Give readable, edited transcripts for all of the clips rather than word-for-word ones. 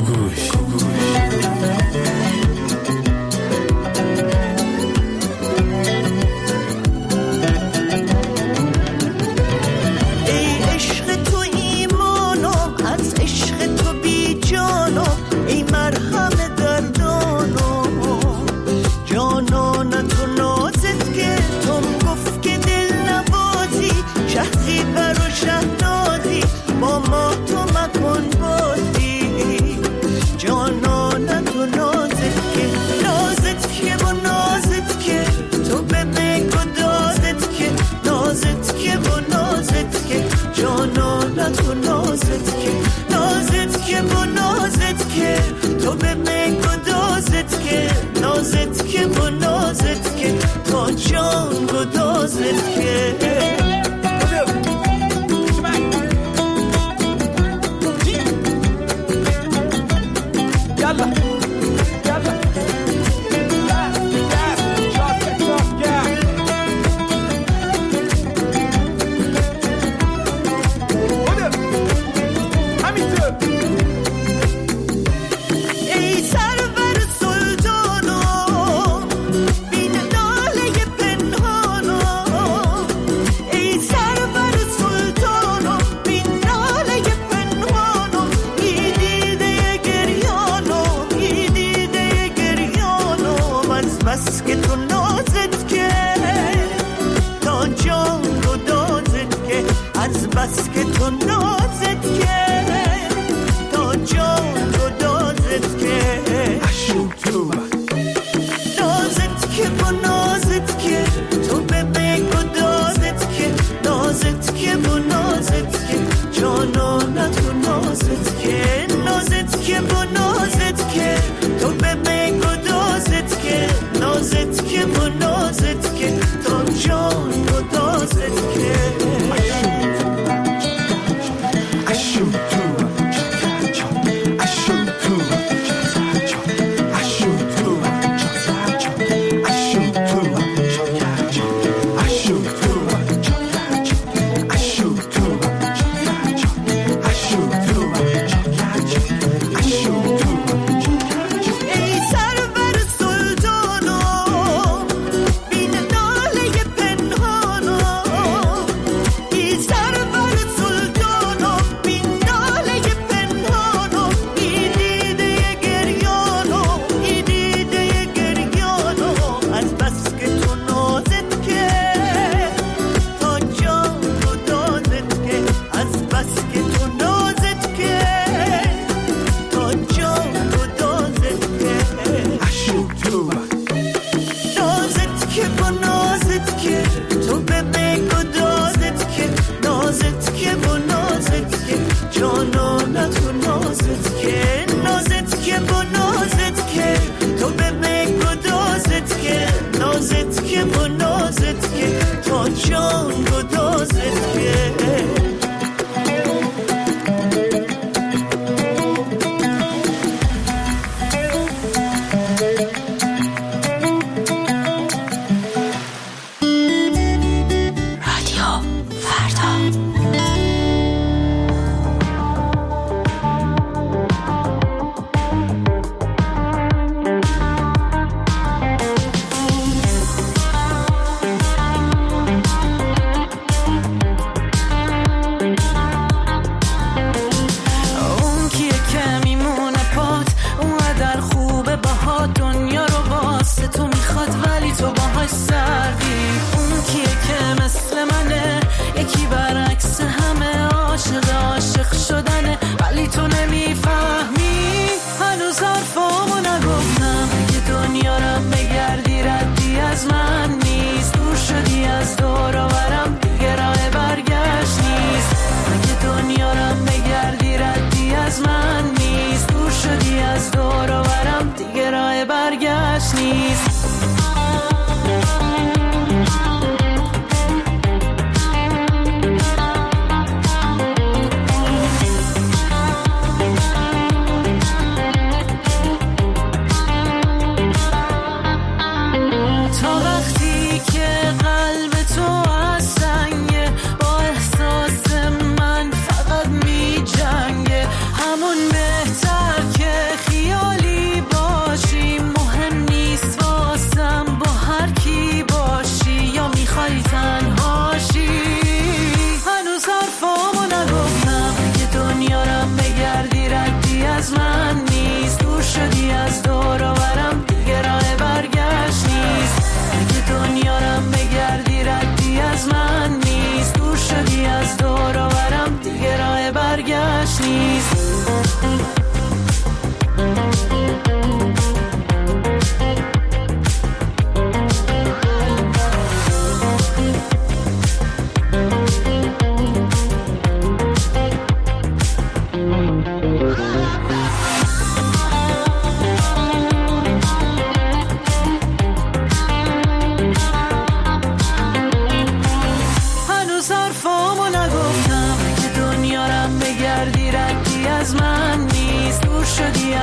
گوگوش. همون بهتر که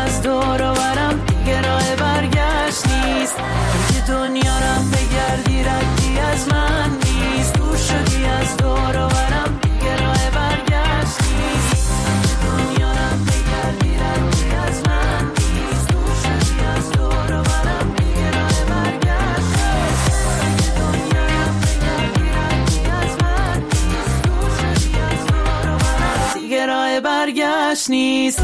از دور و برم دیگه راه برگشت نیست. اگه دنیا رم بگردی ردی از من نیست. دور شدی از دور و برم دیگه راه برگشت نیست. دنیا رم بگردی ردی از من نیست. دور شدی از دور و برم دیگه راه برگشت نیست. دنیا رم بگردی ردی از من نیست. دور شدی از دور و برم دیگه راه برگشت نیست.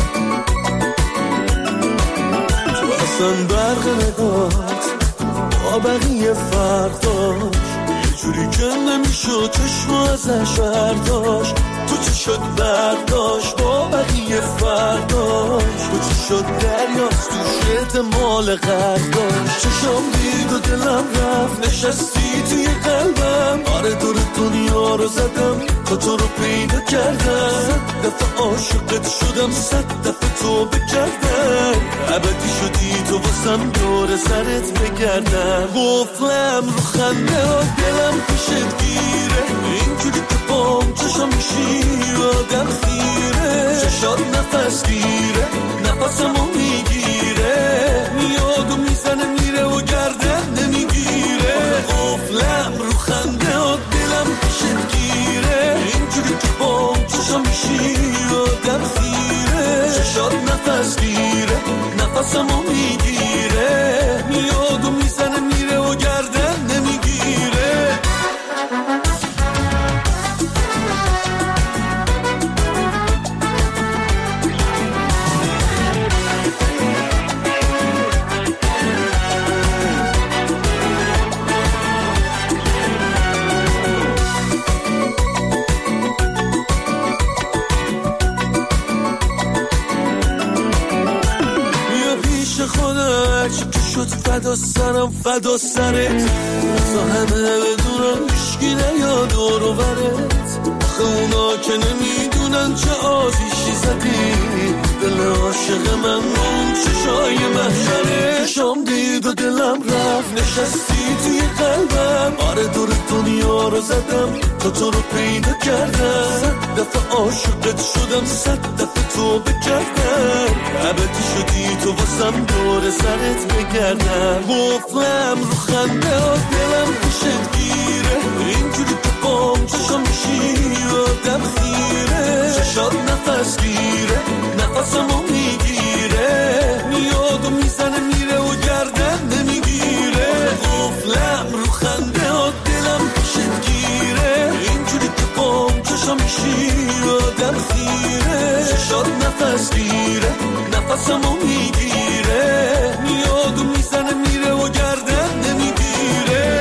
اصلا برق نگات با بقیه فرداش یه جوری که نمیشد چشم ازش برداشت. تو چی شد برداشت با بقیه فرداش. تو چی شد دریاست تو احتمال غرق داشت. چشم دید و دلم رفت نشستی توی قلبم. آره دور دنیا رو زدم تا تو رو پیدا کردم. 100 دفعه عاشقت شدم 100 دفعه توبه کردم. ابدی شدی تو واسم دور سرت بگردم. قفلم رو خنده ها دلم پیشت گیره. اینجوری که بام چشم میشی آدم خیره. چشات نفس گیره نفسمو میگیره. میاد و میزنه میره و گردن نمیگیره. قفلم رو خنده ها دلم پیشت گیره. اینجوری که بام چشم میشی آدم خیره. چشات نفس گیره نفسمو میگیره. میاد و میزنه میره و گردن نمیگیره. فدا سرم فدا سرت تا همه بدونم هیچکی نیاد دور و برت. آخه اونا که نمیدونن چه آتیشی زدی دل عاشق من اون چشای محشره. چشم دید و دلم رفت نشستی توی قلبم. آره دور دنیا رو زدم تا تو رو پیدا کردم. 100 دفعه عاشقت شدم 100 دفعه توبه کردم. ابدی شدی تو واسم دور سرت بگردم. قفلم رو خنده ها دلم پیشت گیره. اینجوری که بام چشم میشی آدم خیره. چشات نفس گیره نفسمو میگیره. میاد و میزنه میره و گردن نمیگیره. قفلم رو خنده ها دلم پیشت گیره. اینجوری که بام چشم میشی آدم خیره. چشات نفس گیره نفسمو میگیره. میاد و میزنه میره و گردن نمیگیره.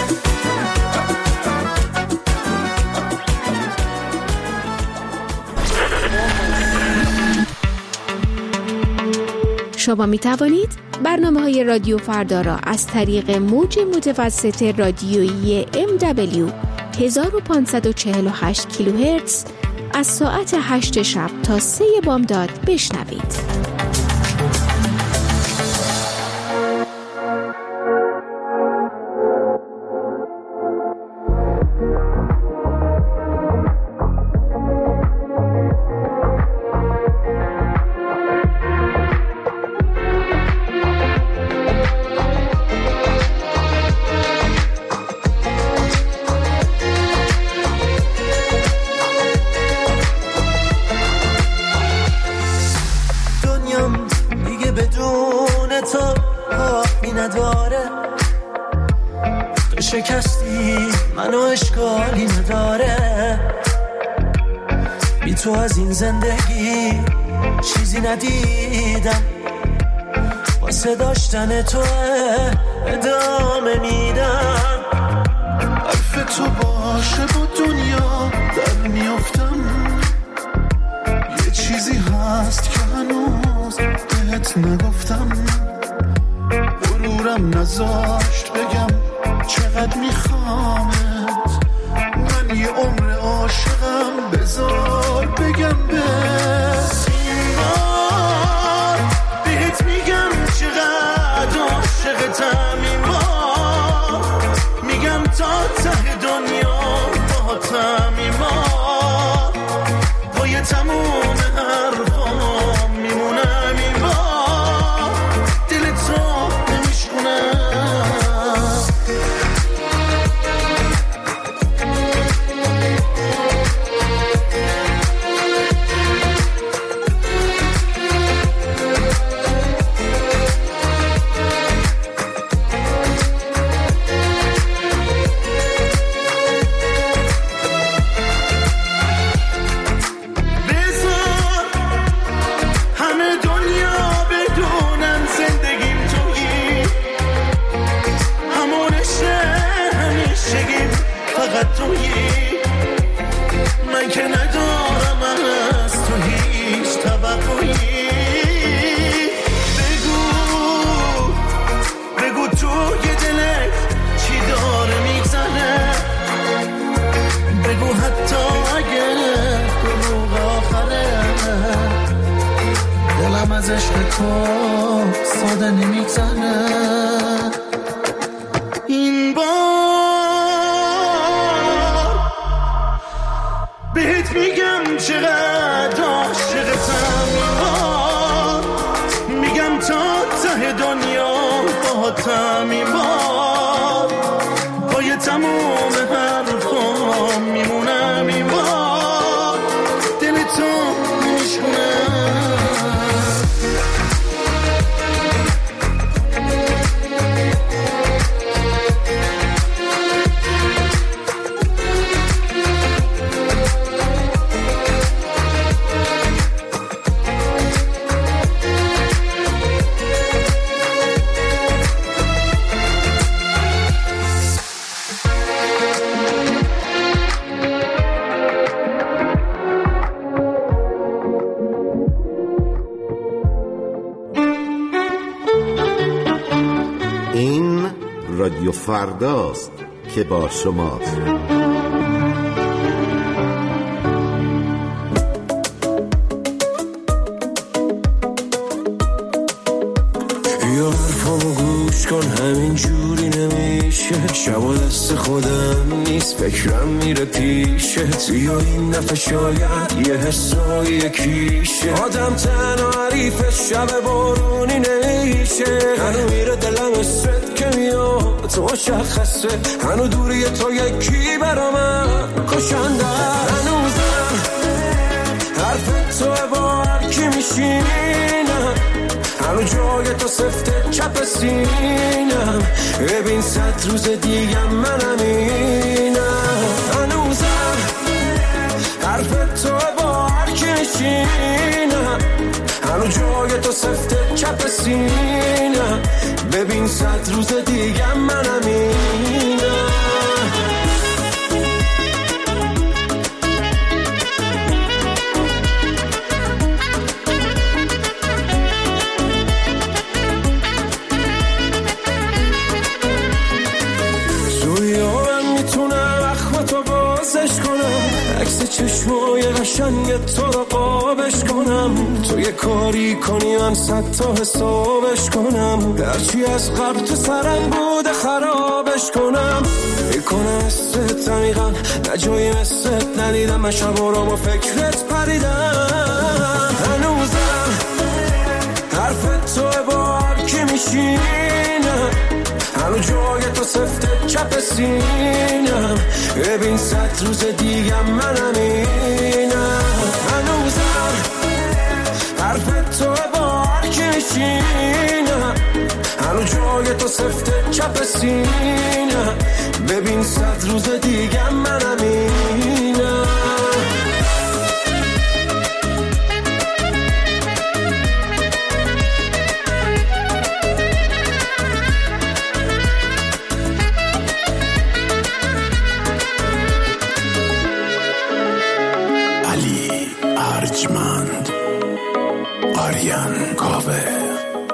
شما می توانید برنامه‌های رادیو فردا را از طریق موج متوسط رادیویی MW 1548 کیلوهرتز از ساعت 8 شب تا 3 بامداد بشنوید. شکستی منو اشکالی نداره. بی تو از این زندگی چیزی ندیدم. واسه داشتن تو ادامه میدم. حرف تو باشه با دنیا در میافتم. یه چیزی هست که هنوز بهت نگفتم. غرورم نذاشت بگم چقدر میخوامت. من یه عمر عاشقم بذار بگم به سیمار. بهت میگم چقدر عاشقتم ایمان. میگم تا ته دنیا باهاتم ایمان. پای تموم حرفام میمونم ایمان. فقط تویی، من که ندارم از تو هیچ توقعی. بگو توی دلت چی داره میگذره، بگو حتی اگه دروغ آخره، دلم از عشق تو ساده نمیگذره. این بار بهت میگم چقدر عاشقتم، این بار میگم تا ته دنیا باهاتم، این بار پای تموم حرفام میمونم، این بار دل تو میشونم. رادیو فرداست که با شماست. یا حرفامو گوش کن، همین جوری نمیشه، شب دست خودم نیست، فکرم میره پیشت، یا این دفعه شاید یه حسای یکیشه، آدم تنها حریف شب بارونی نمیشه، هنو میره دلم ست که میاد تو مشخصه، هنو دوری تو یکی برا من کشنده، هنوزم حرف تو با هر کی میشینم، هنو جای تو سفته چپ سینم، ببین 100 روز دیگه منم اینم، هنوزم حرف تو با هر کی میشینم، هنو جای تو سفته چپ سینم، ببین 100 روز دیگه منم اینم. چشمای قشنگ تو رو قابش کنم، تو یه کاری کنی من 100 تا حسابش کنم، هرچی از قبل تو سرم بوده خرابش کنم، میکنه مثلت عمیقا نه جایی مثلت ندیدم، من شبا رو با فکرت پریدم، هنوزم حرف تو با هر کی میشینم، هنو جای تو سفته چپ سینم، ببین 100 روز دیگه منم اینم، هنوزم حرف تو با هر کی میشینم، هنو جای تو سفته چپ سینم، ببین 100 روز دیگه منم اینم. ارجمند آریان کاوه.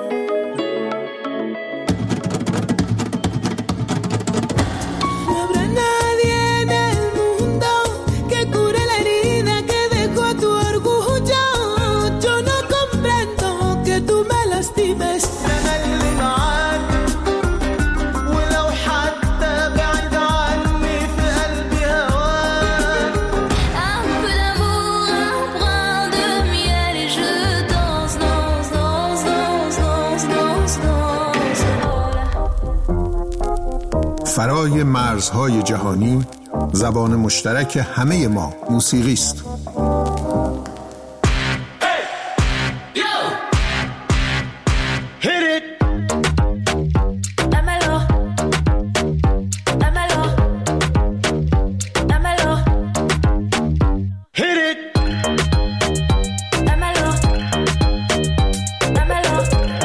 فرای مرزهای جهانی، زبان مشترک همه ما موسیقی است.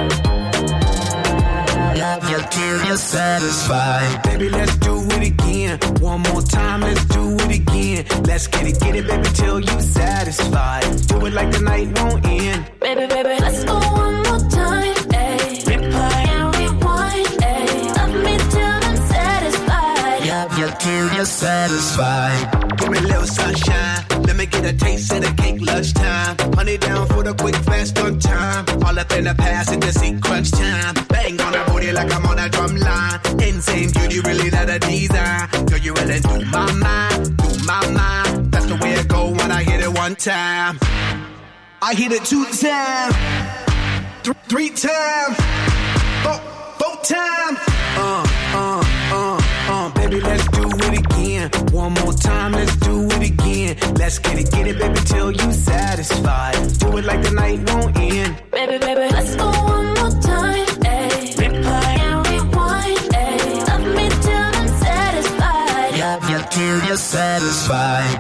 Baby, let's do it again. One more time, let's do it again. Let's get it, baby, till you satisfied. Do it like the night won't end. Baby, let's go one more time, ayy. Replay and rewind, ayy. Love me till I'm satisfied. Yeah, till you're satisfied. Give me a little sunshine. Let me get a taste of the cake lunchtime. Money down for the quick, fast on time. All up in the past in the seat crunch time. Bang on the booty like I'm on a drum line. Insane beauty, really not a design. Girl, you really do my mind, do my mind. That's the way it go when I hit it one time. I hit it 2 times, 3 times, 4 times. Baby, let's do it again. One more time, let's do it again. Let's get it, baby, till you satisfied. Do it like the night won't end. Baby, let's go one more time, ayy. Replay and rewind, ayy. Love me till I'm satisfied. Yeah, till you're satisfied.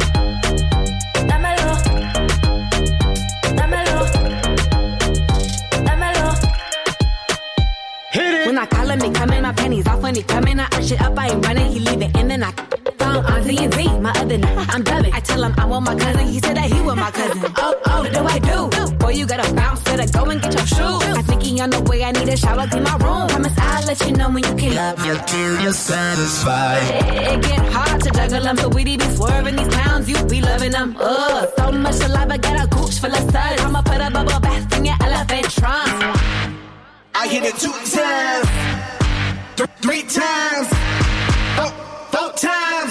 When I call him, he come in, my panties off when he come in. I arch it up, I ain't running, he leave it in and I phone on Z&Z, my other night, I'm dubbing. I tell him I want my cousin, he said that he want my cousin. Oh, what do I do? Boy, you gotta bounce, better go and get your shoes. I think he on the way, I need a shower, clean my room. Promise I'll let you know when you can. Love you till you're satisfied. It get hard to juggle them, so we be swerving these pounds, you be loving them. So much saliva, got a gooch full of suds. I'ma put a bubble bath in your elephant trunk. I hit it 2 times, 3 times, 4 times.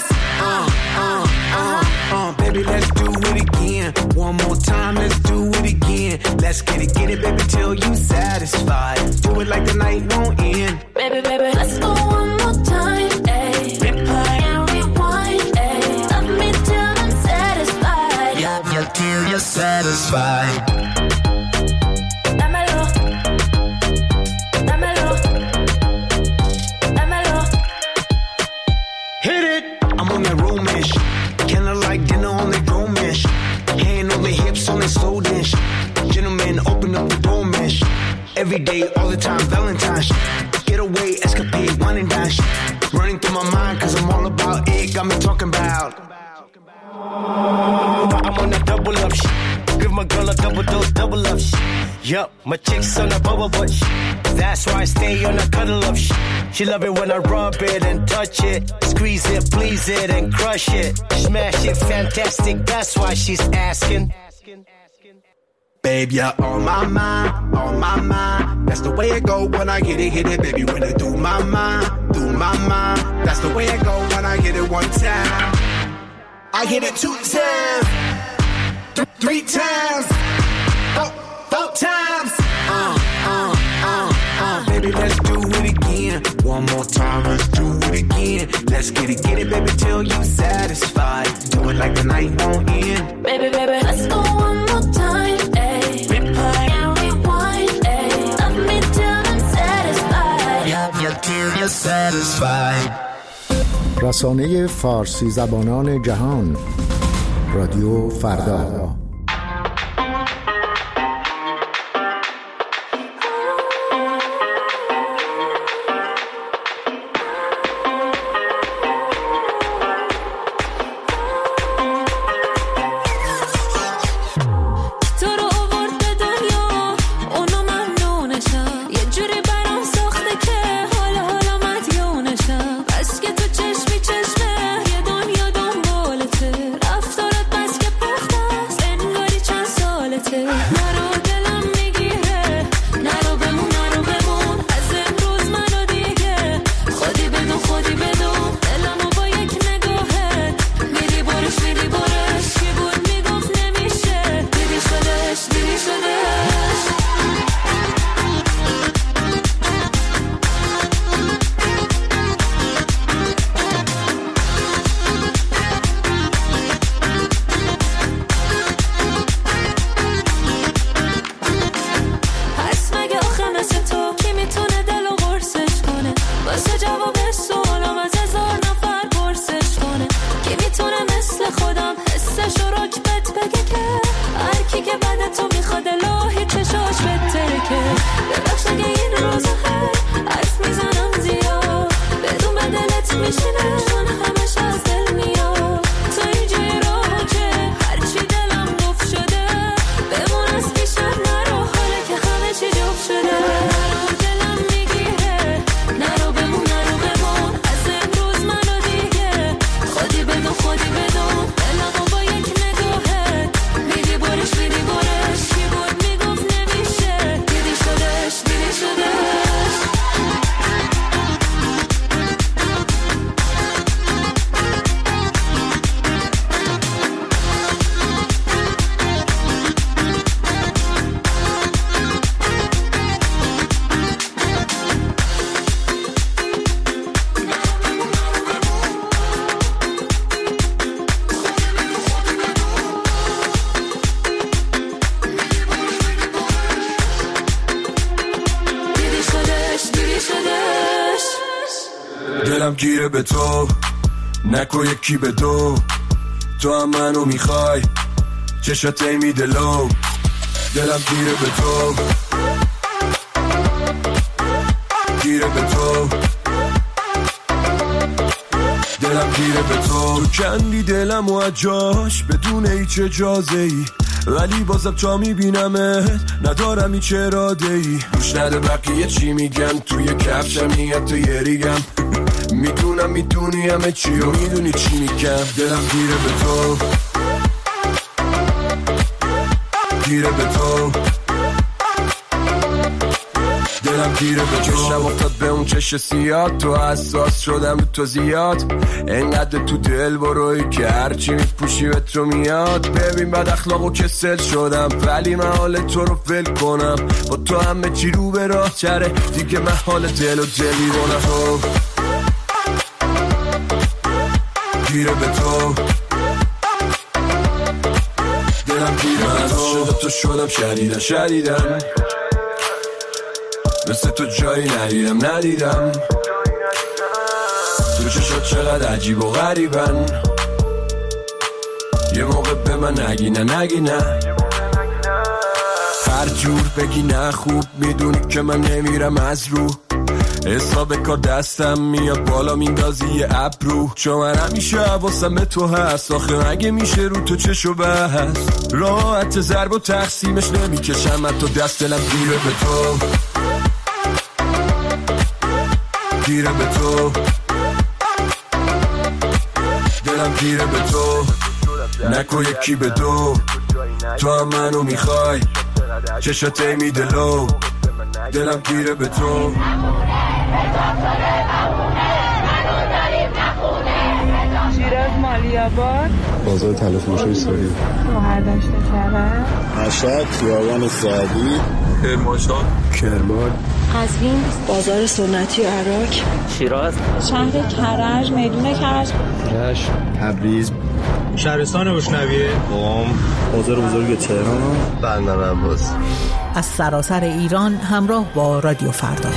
Baby, let's do it again. One more time, let's do it again. Let's get it, baby, till you satisfied. Do it like the night won't end. Baby, let's go one more time, ayy. Replay and rewind, ayy. Love me till I'm satisfied. Yeah, till you're satisfied. Every day, all the time, Valentine's. Get away, escapade, wine and dine. Running through my mind, cause I'm all about it. Got me talking about. I'm on a double up shit. Give my girl a double dose, double up shit. Yup, my chick's on a bubble butt shit. That's why I stay on a cuddle up shit. She love it when I rub it and touch it. Squeeze it, please it, and crush it. Smash it, fantastic, that's why she's asking. Babe, you're on my mind, on my mind. That's the way it go when I hit it, baby. When I do my mind, that's the way it go when I hit it one time. I hit it 2 times, 3 times, 4 times. Baby, let's do it again. One more time, let's do it again. Let's get it, baby, till you satisfied. Do it like the night won't end. Baby, let's go one more time, ayy. Replay and rewind, ayy. Love me till I'm satisfied. Yeah, till you're satisfied. رسانه فارسی زبانان جهان، رادیو فردا. چشمی چشمه یه دنیا دنبالته رفتارت بس که پخته است دلم گیره به تو، نکو یکی به دو، تو هم منو میخوای، چشات میده لو. دلم گیره به تو، گیره به تو، دلم گیره به تو. کندی دلم و اجاش بدون هیچ اجازه ای، ولی بازم تا میبینمت ندارم هیچ اراده ای. گوش نده بقیه چی میگن، توی کفشم میاد تو یه ریگم. میدونم میدونی همه چی و میدونی چی میگم. دلم گیره به تو، گیره به تو، دلم گیره به تو. چشم افتاد به اون چش سیاد، تو حساس شدم تو زیاد. انقدر تو دل بروی که هرچی میپوشی به تو میاد. ببین بد اخلاق و کسل شدم، ولی من حال تو رو ول کنم. با تو همه چی رو به راه چره، دیگه من حال دل و دلی رونم. تو گیره به تو، دلم گیره به تو. تو شدم شدیدن شدیدن، مثل تو جایی ندیدم. تو چشات چقدر عجیب و غریبن، یه موقع به من نگی نه. هر جور بگی نه خوب، میدونی که من نمیرم از رو. حساب کار دستم میاد بالا میندازی یه ابرو. چون من همیشه حواسم به تو هست، آخه مگه میشه رو تو چشو بست. راحت ضرب و تقسیمش نمیکشم من تو دست. دلم گیره به تو، گیره به تو، دلم گیره به تو، نکو یکی به دو، تو هم منو میخوای، چشات میده لو. دلم گیره به تو. شیراز مالیاباد، بازار تلفروشی سوری، مهردشت کرد، مشهد خیابان سعدی، کرمانشاه، کرمان، قزوین بازار سنتی عراق، شیراز، شهر کرج، میدون کرج، رشت، تبریز، شهرستان بوشنویه، قم، بازار بزرگ تهران، بندر عباس. از سراسر ایران همراه با رادیو فردا.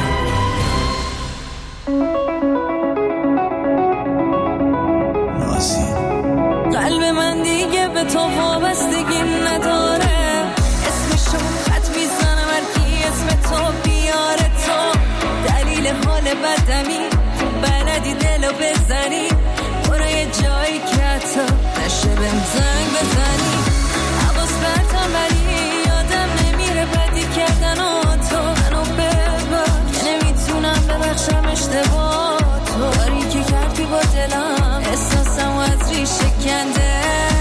قلب من دیگه به تو وابستگی نداره، اسمشو خط میزنم هرکی اسم تو بیاره. تو دلیل حال بدمی، بلدی دلو بزنی، برو یه جایی که حتی نشه بهم زنگ بزنی. حواس برتم ولی یادم نمیره بدی کردن و تو منو ببخش، نمیتونم ببخشم اشتباه تو. کاری که کردی با دلم احساسم از ریشه کنده.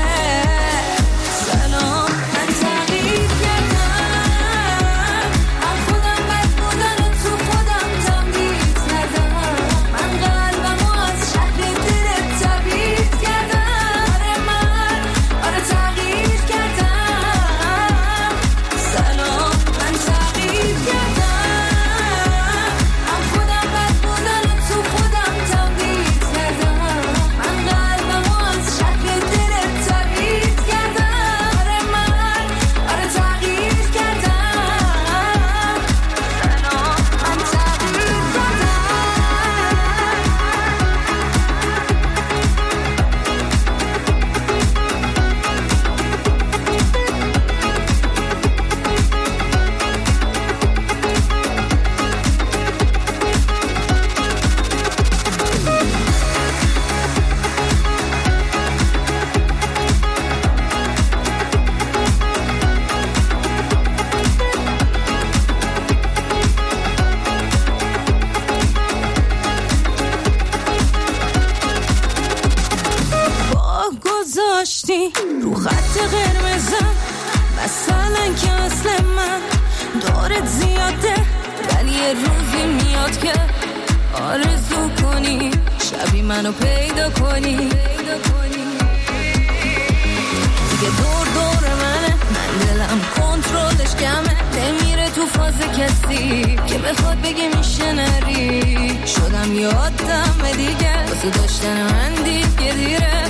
سلام من تغییر کردم، از خودم بد بودن و تو خودم تمدید ندم. من قلبمو از شهر دلت تبعید کردم. آره تغییر کردم. سلام من تغییر کردم، از خودم بد بودن و تو خودم تمدید ندم. من قلبمو از شهر دلت تبعید کردم. آره تغییر کردم. سلام من تغییر کردم. با گذاشتی رو خط قرمزم، مثلا که مثل من دورت زیاده، ولی یه روزی میاد که آرزو کنی شبی منو پیدا کنی. دیگه دور منه، من دلم کنترلش کمه، نمیره تو فاز کسی که بخواد بگه میشه نری. شدم یادم دیگه واسه داشتن من دیگه دیره.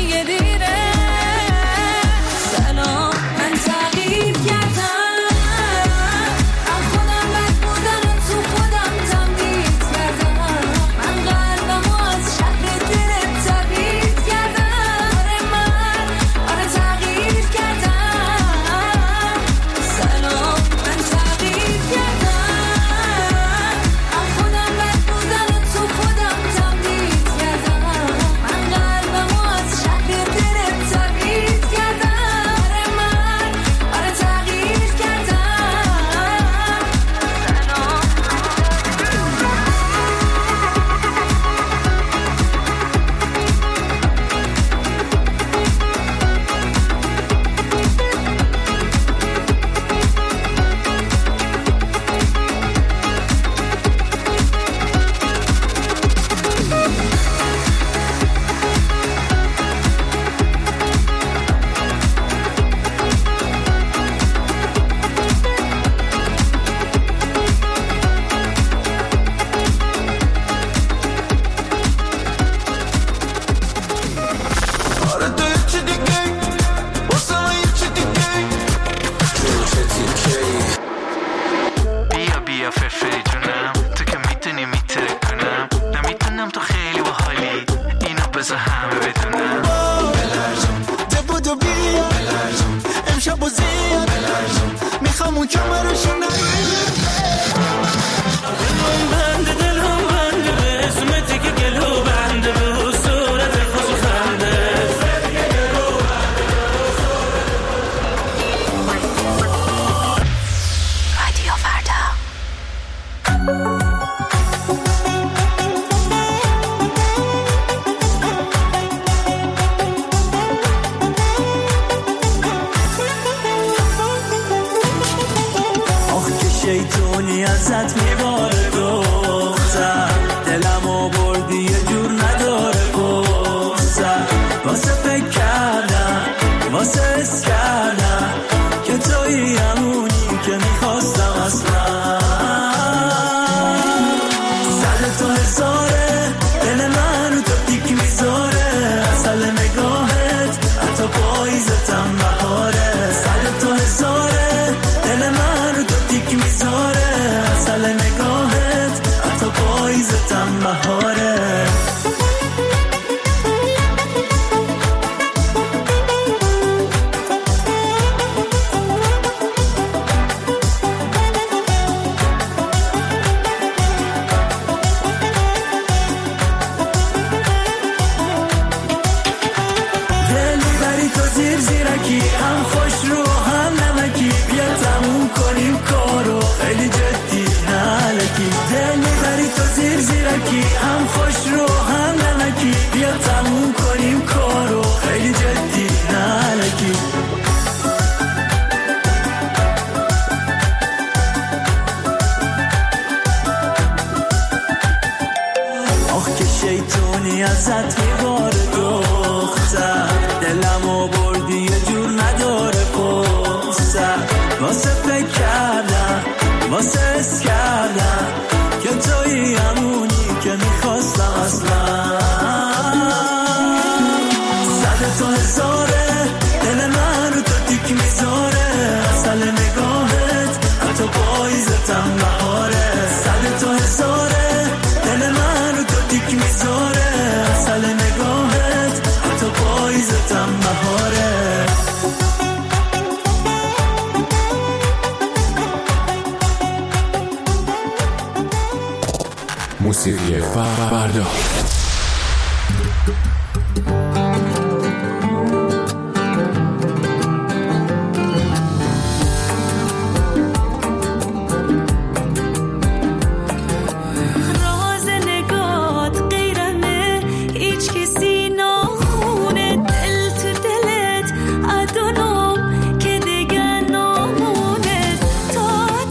سلام من تغییر کردم، از خودم بد بودن و تو خودم تمدید کردم. من قلبمو از یا فرفری جونم، تو که میدونی میتره کنم، نمیدونم تو خیلی باحالی، اینو بذار همه بدونم. بلرزون دبودو بیا بلرزون، امشب و زیاد بلرزون، میخوام اون کمرشو نگیر. دلم بنده دلم بنده به اسمتی که گلو بنده به صورت خوش و خنده. رادیو فردا. شیطونی ازت میباره دختر، دلمو بردی یه جور نداره گفتر، واسه فکر کردم واسه حس کردم که تویی همونی که میخواستم اصلا. سر تو هزاره دل من تو دیک میذاره، اصل نگاهت حتی پاییزتم بهاره. سر تو هزاره دل من تو دیک میذاره، اصل نگاهت حتی پاییزتم بهاره. دلی بری تو زیر زیرکی، هم خوش رو هم نمکی، بیا تموم کنیم کارو خیلی جدی نالکی. دلی بری تو زیر زیرکی، هم خوش رو هم نمکی، بیا تموم کنیم کارو خیلی جدی نالکی. آخ که شیطونی ازت میباره دختر، دلمو بردی یه جور نداره پستر، واسه فکر کردم واسه حس کردم که تویی همونی که میخواستم اصلا. صد تو هزاره دل من رو تو دیک میذاره، اصل نگاهت حتی پاییزتم بهاره. صد تو هزاره دل من رو تو دیک میذاره، اصل نگاهت حتی پاییزتم بهاره. موسیقی فردا.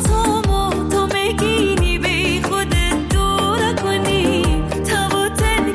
تو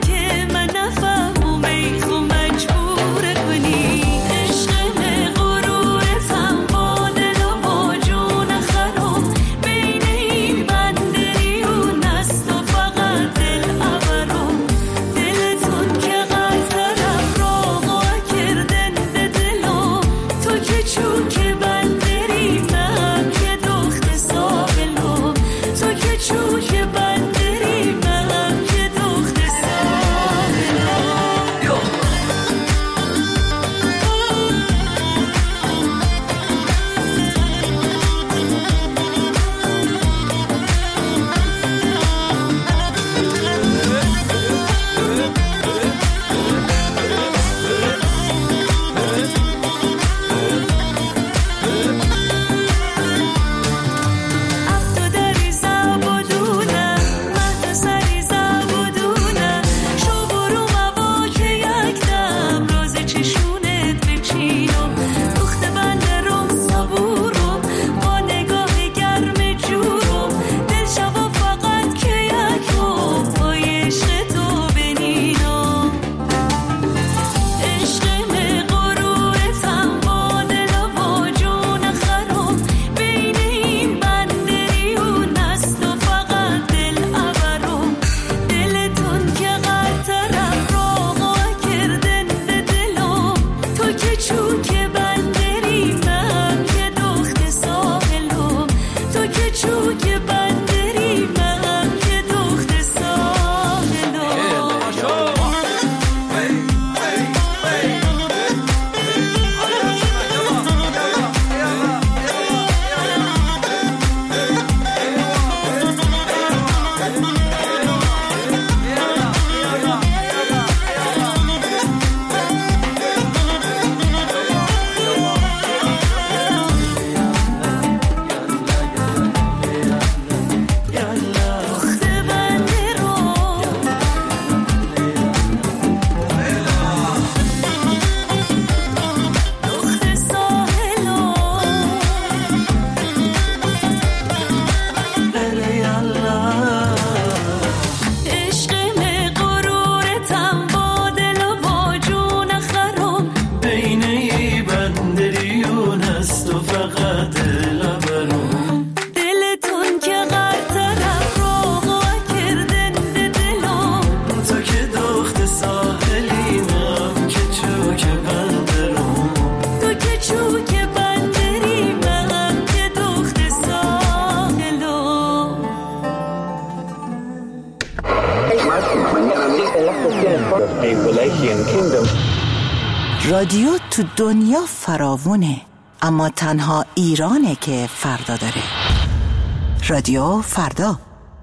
رادیو تو دنیا فراوونه، اما تنها ایرانه که فردا داره. رادیو فردا.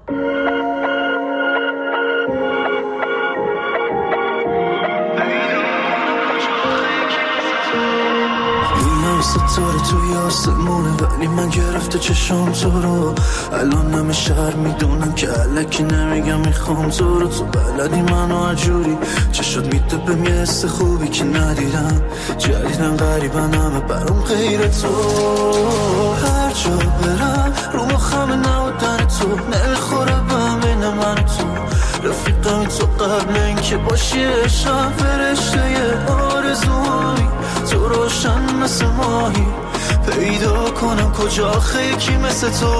ستاره توی آسمونه ولی من گرفته چشم تو رو. الان همه شهر میدونم که الکی نمیگم میخوام تو رو. تو بلدی منو عجوری چشات میده بهم یه حس خوبی که ندیدم. جدیدن غریبن همه برام غیر تو. هر جا برم رو مخم نبودن تو نمیخوره بهم بین من تو. رفیقمی تو قبل اینکه باشی عشقم فرشته یه آرزوهایی. تو روشن مثل ماهی پیدا کنم کجا خیکی مثل تو.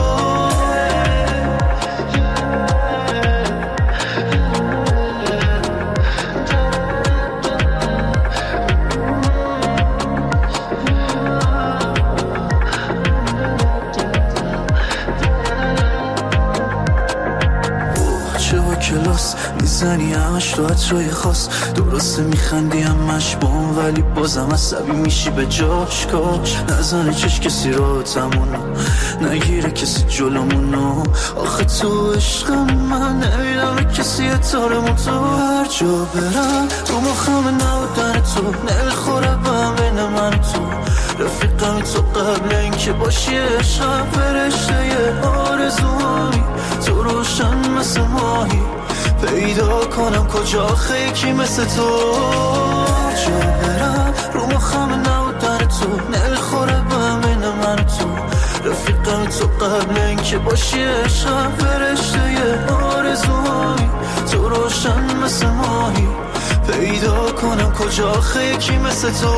کلاس میزنی همش تو عطرهای خاص. درسته میخندی همش با اون ولی بازم عصبی میشی به جاش. کاش نزنه چش کسی راحتمونو نگیره کسی جلومونو. آخه تو عشقم من نمیدم کسی اتارمون. تو هر جا برم رو مخم نبودن تو نمیخوره بهم بین من تو. رفیقمی تو قبل اینکه باشی عشقم فرشته یه آرزوهایی. تو روشن مثل ماهی پیدا کنم کجا خیکی مثل تو. جا برم رو مخم نبودن تو نمیخوره بهم بین من تو. رفیقمی تو قبل اینکه باشی عشقم فرشته یه آرزوهایی. تو روشن مثل ماهی پیدا کنم کجا خیکی مثل تو.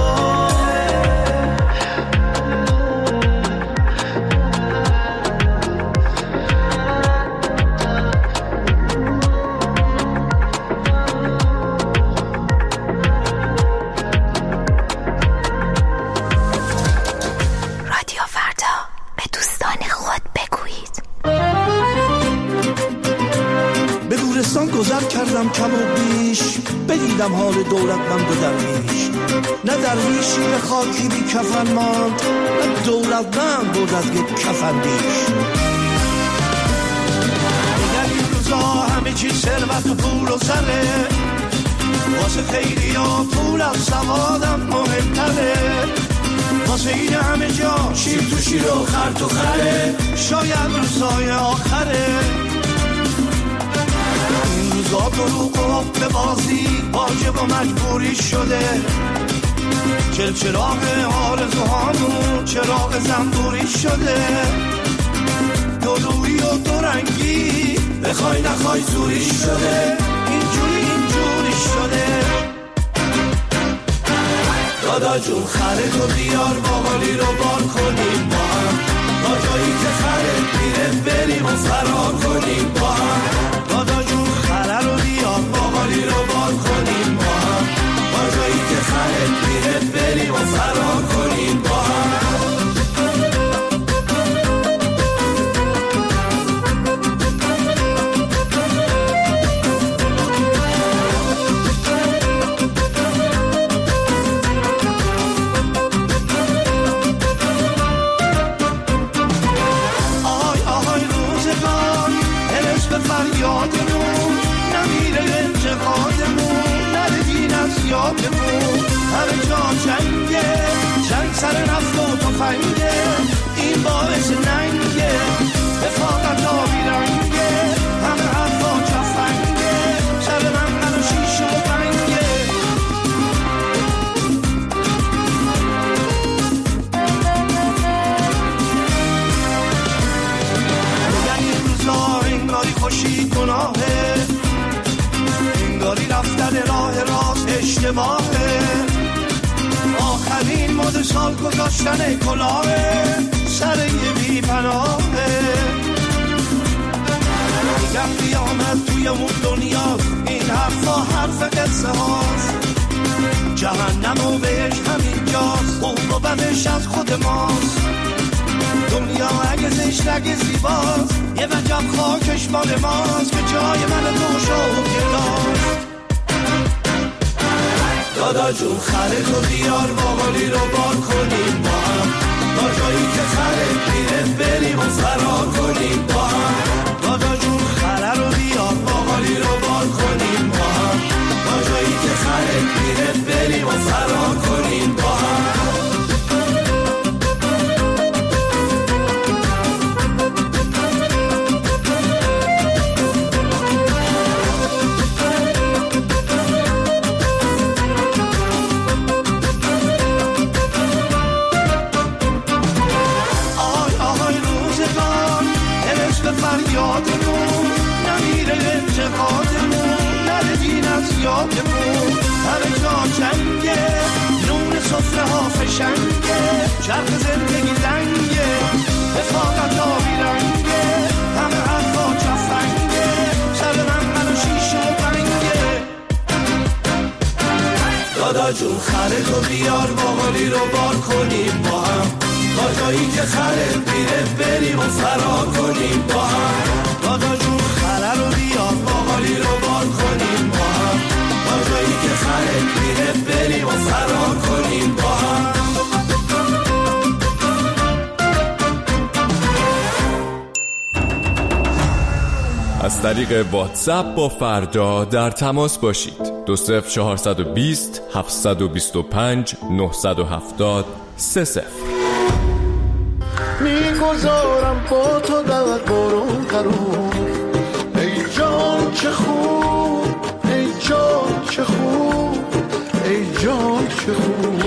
گذر کردم کم و بیش بدیدم حال دولتمند و درویش. نه درویشی به خاکی بی کفن ماند نه دولتمند بود از یک کفن بیش. دیگر این روزا همه چی ثروت و پول و زره. واسه خیلی ها پول از سوادم مهمتره. واسه این همه جا شیر تو شیر و خر تو خره. شاید روزای آخره روزا دروغ و به بازی واجب و مجبوری شده. چلچراغ آرزوهامون چراغ زنبوری شده. دلویی و دورنگی بخوای نخوای زوری شده. اینجوری شده. دادا جون خره تو بیار باقالی رو بار کنیم با هم. تا جایی که خره میره بریم و فرار کنیم با هم. دادا جون خره رو بیار باقالی رو بار کنیم با هم. تا جایی که خره میره بریم و فرار کنیم با هم. یادمون نمیره انتقادمون ندهین از یادمون. همه جا جنگه جنگ سر نفت و تفنگه. این باعث ننگه رفاقت آبی رنگه. همه حرفا جفنگه سر من و شیش و بنگه. میگن این روزا انگاری خوشی گناهه. انگاری رفتن راه راست اشتباهه. آخرین مد سال گذاشتن کلاهه سر یه بی پناهه. میگم قیامت توی اون دنیا این حرفا حرف قصه هاست. جهنم و بهش همینجاست. خوب و بدش از خود ماست. دنیا اگه زشت اگه زیباست یه وجب خاکش مال ماست که جای من دوش و گلاست. دادا جون خره تو بیار باقالی رو بار کنیم با هم، تا جایی که خره میره بریم و فرار کنیم با هم. دادا جون خره رو بیار باقالی رو بار کنیم با هم، تا جایی که خره میره بریم و فرار کنیم با هم. فریادمون نمیره انتقادمون، نره دین از یادمون. همه جا جنگه، نون سفره ها فشنگه، چرخ زندگی لنگه، رفاقت ها بیرنگه، همه حرفا چفنگه، سر من و شیشه و بنگه. دادا جون خره تو بیار باقالی رو بار کنیم با هم، تا جایی که خره میره بریم و فرار کنیم با هم. دادا جون خره رو بیار باقالی رو بار کنیم با هم، تا جایی که خره میره بریم و فرار کنیم با هم. از طریق واتساپ با فردا در تماس باشید. 20420 725 970 30. میگذارم با تو در بارون قرون، ای جان چه خوب، ای جان چه خوب، ای جان چه خوب.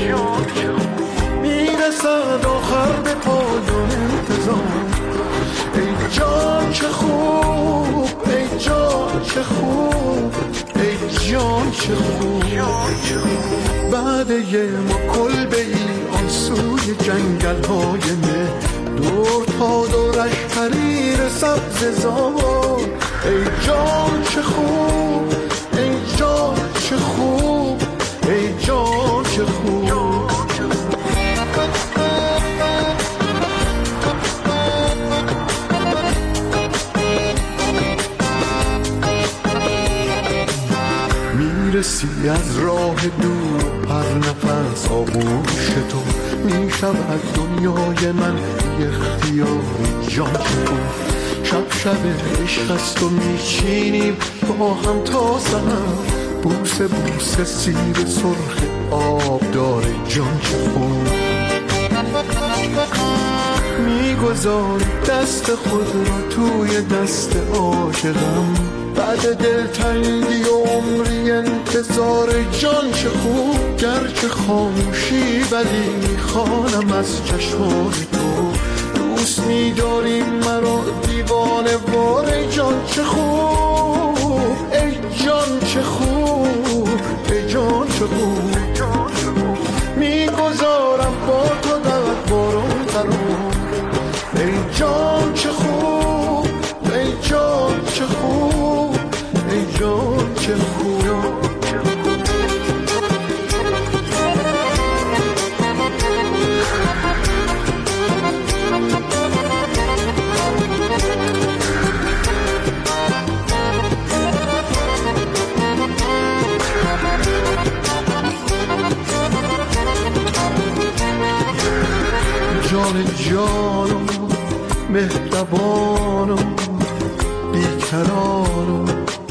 میرسد آخر به پایان انتظار، ای جان چه خوب، ای جان چه خوب، ای جان چه خوب. بعد یه ما کلبه ای آن سوی جنگل های نه، دور تا دورش حریر سبز زار. ای جان چه خوب، ای جان چه خوب، ای جان چه خوب. میرسی از راه دور، هر نفس آغوش تو میشود دنیای من بی اختیاری. جان چه خوب، شب شب عشق است و میچینیم با هم تا سحر، بوسه بوسه سیر سرخ آب داره. جان چه خوب، میگذاری دست خود را توی دست عاشقم، بعد دلتنگی و عمری انتظار. جان چه خوب، گرچه خاموشی ولی میخوانم از چشمان تو، دوست می‌داری مرا دیوانه وار. جان چه خوب، ای جان چه خوب، ای جان چه خوب. میگذارم با تو در بارون قرون، ای جان چه خوب، ای جان چه خوب، ای جان چه خوب. جان جانم مهربانم، بیکرانم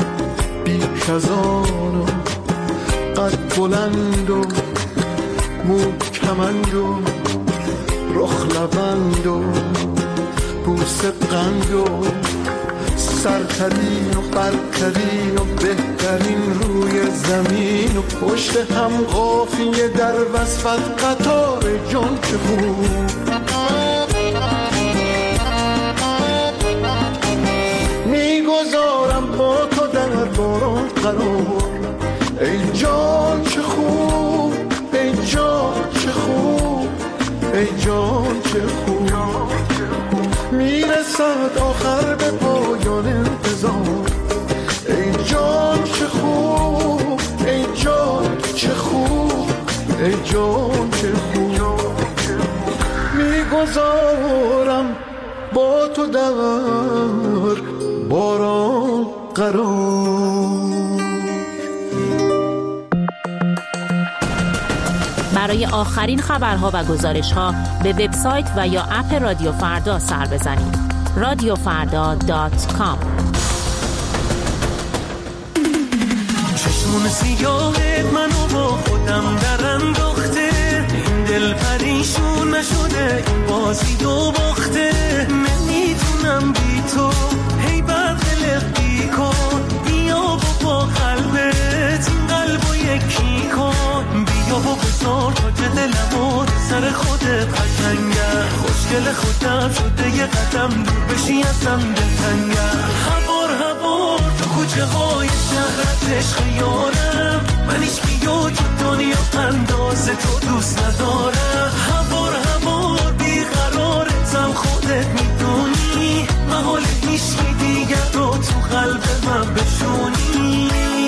بیکزانم، قد بلند و مو کمند و رخ لبند و بوسه قند و سرترین و برترین و بهترین روی زمین و پشت هم قافیه در وصفت قطار. جان چه خوب، میگذارم با تو در بارون قرار. ای جان چه خوب، ای جان چه خوب، ای جان چه خوب. میرسد آخر به پایان انتظار. ای جان چه خوب، ای جان چه خوب، ای جان چه خوب. میگذارم با تو در باران قرار. آخرین خبرها و گزارش‌ها به وبسایت و یا اپ رادیو فردا سر بزنید. radiofarda.com. چشمون سیاه منو با خودم در انداخته، این دل پریشون نشده، این بازی دو باخته. نمیتونم بی تو هی برقلقی کن، بیا با قلبت این قلبو یکی کن، بیا و بذار تا که دلمو سر خودت قشنگه، خوشگل خودم شده یه قدم دور بشی ازم دلتنگه. هوار تو کوچه های شهرت عشق یارم، من ایشکیو تو دنیا اندازه تو دوست ندارم. هوار بیقرارتم خودت میدونی، محال هیچکی دیگر رو تو قلب من بشونی.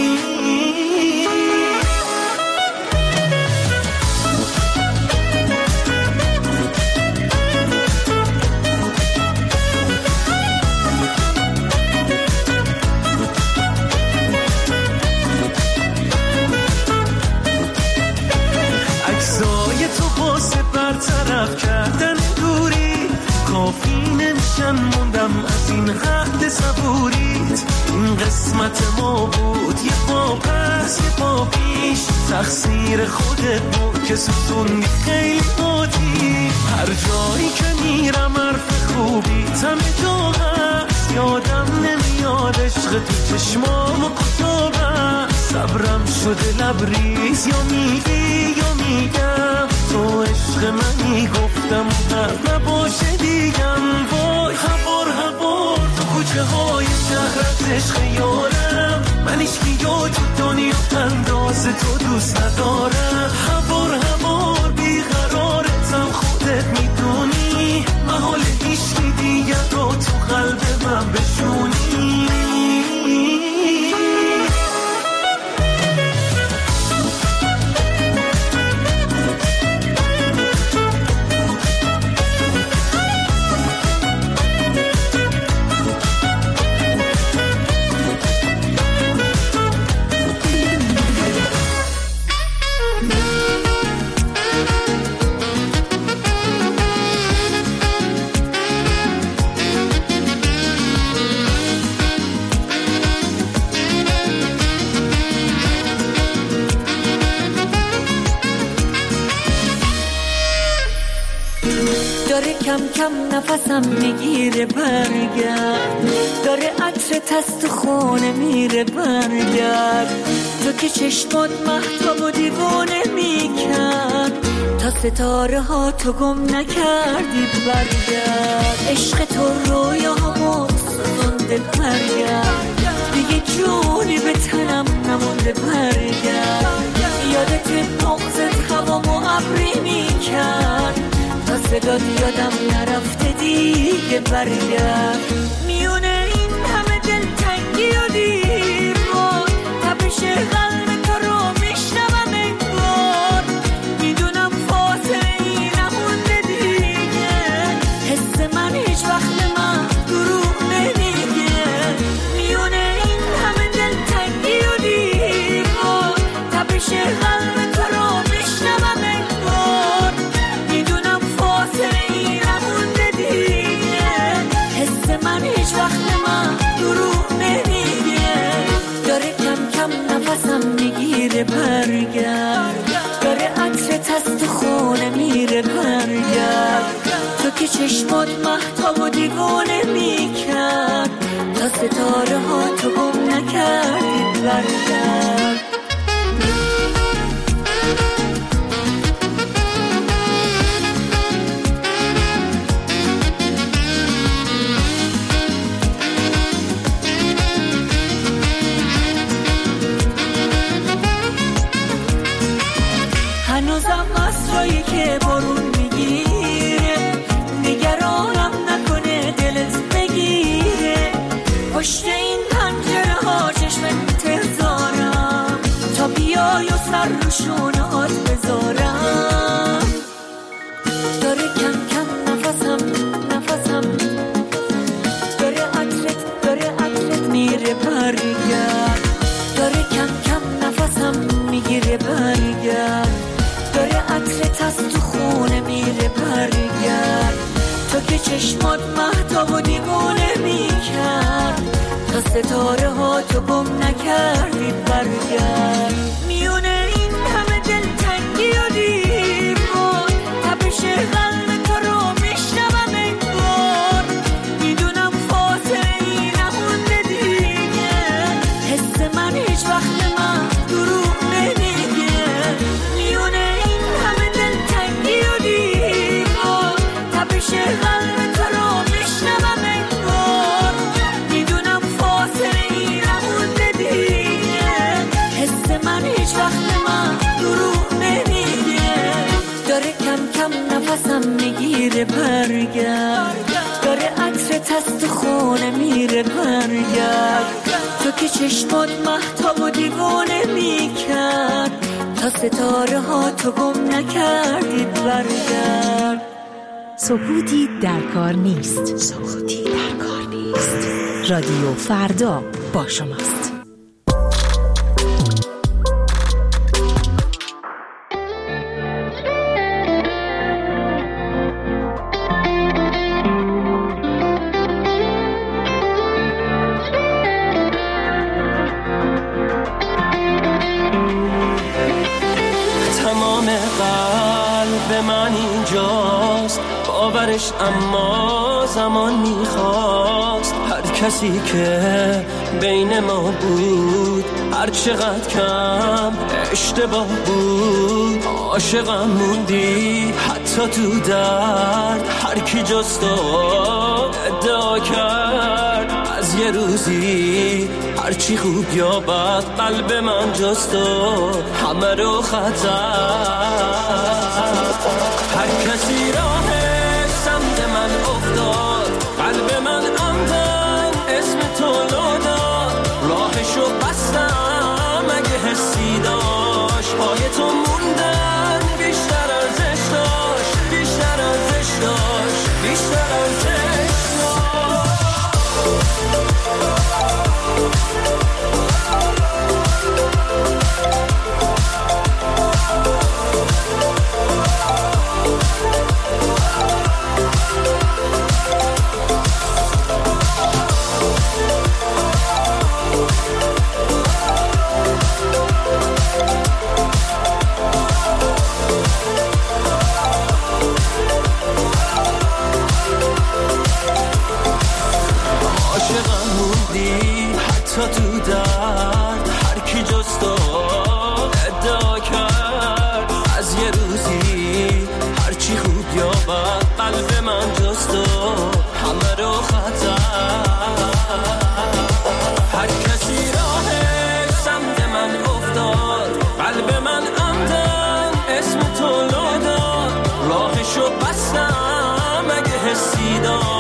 برطرف کردن دوری کافی نمیشن، موندم از این حد صبوریت. این قسمت ما بود، یه پا پس یه پا پیش، تقصیر خودت بود که سوزوندی خیلی عادی. هر جایی که میرم حرف خوبی تمه تو هست، یادم نمیاد عشق تو چشمامو کجا بست. صبرم شده لبریز، یا میگی یا میگم تو عشق منی، گفتم هر نباشه دیگم. وای هوار تو کوچه های شهرت عشق یارم، من ایشکیو تو دنیا اندازه تو دوست ندارم. هوار بیقرارتم خودت میدونی، محال هیچکی دیگر رو تو قلب من بشونی. کم کم نفسم میگیره برگرد، داره عطرت از تو خونه میره برگرد. تو که چشمات مهتاب و دیوانه میکرد، تا ستاره ها تو گم نکردی برگرد. عشق تو رویامو سوزونده برگرد، دیگه جونی به تنم نمونده برگرد. یادت نغزت هوامو ابری میکرد، تا صدات یادم نرفته دیگه برگرد. میونه این همه دلتنگی و دیوار، تپش قلب تو رو میشنوم انگار. میدونم فاصله ای نمونده دیگه، حس من هیچ وقت من دروغ نمیگه. میونه این همه دلتنگی و دیوار، تپش قلب تو رو میشنوم انگار. میدونم فاصله ای نمونده دیگه، حس من هیچ وقت من دروغ نمیگه. داره کم کم نفسم میگیره برگرد، داره عطرت از تو خونه میره برگرد. تو که چشمات مهتاب و دیوانه میکرد، تا ستاره ها تو گم نکردی برگرد. هنوزم مسرایی که بارون میگیره، نگرانم نکنه دلت بگیره. پشت این پنجره ها چشمت تهزار ستاره ها تو گم نکردی برگرد. میونه این همه دلتنگی و دیوار، تپش قلب تو رو میشنوم انگار. میدونم فاصله ای نمونده دیگه، حس من هیچ وقت من دروغ نمیگه. میونه این همه دلتنگی و دیوار، تپش قلب تو رو میشنوم انگار. میدونم فاصله ای نمونده دیگه، حس من هیچ وقت من دروغ نمیگه. داره کم کم نفسم میگیره برگرد، داره عطرت از تو خونه میره برگرد. تو که چشمات مهتاب و دیوانه میکرد، تا ستاره ها تو گم نکردی برگرد. سکوتی در کار نیست. سکوتی در کار نیست. رادیو فردا با شماست. تمام قلب من اینجاست، باورش اما زمان میخواست. هر کسی که بین ما بود، هر چقدر کم اشتباه بود، عاشقم موندی حتی تو درد. هر کی جز تو ادعا کرد از یه روزی، هرچی خوب یا بد قلب من جز تو همه رو خطر. هر کسی راه سمت من افتاد، قلب من عمدن اسم تو لو داد. راهشو بستم اگه حسی داشت، پای تو موندن بیشتر ارزش داشت، بیشتر ارزش داشت، بیشتر ارزش داشت. عاشقم موندی حتی تو درد. هر کی جز تو ادعا کرد از یه روزی، هرچی خوب یا بد قلب من جز تو همه رو خطر. هر کسی راه سمت من افتاد، قلب من عمدن اسم تو لو داد. راهشو بستم اگه حسی داد،